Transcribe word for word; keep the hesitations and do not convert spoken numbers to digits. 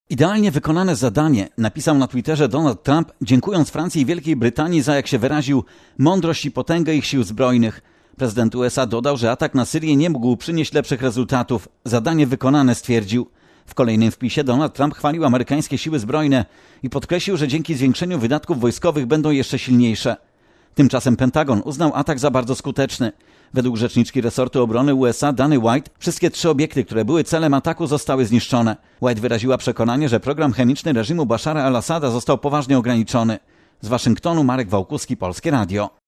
Idealnie wykonane zadanie, napisał na Twitterze Donald Trump, dziękując Francji i Wielkiej Brytanii za, jak się wyraził, mądrość i potęgę ich sił zbrojnych. Prezydent U S A dodał, że atak na Syrię nie mógł przynieść lepszych rezultatów. Zadanie wykonane, stwierdził. W kolejnym wpisie Donald Trump chwalił amerykańskie siły zbrojne i podkreślił, że dzięki zwiększeniu wydatków wojskowych będą jeszcze silniejsze. Tymczasem Pentagon uznał atak za bardzo skuteczny. Według rzeczniczki resortu obrony U S A Dany White wszystkie trzy obiekty, które były celem ataku, zostały zniszczone. White wyraziła przekonanie, że program chemiczny reżimu Bashara al-Assada został poważnie ograniczony. Z Waszyngtonu Marek Wałkuski, Polskie Radio.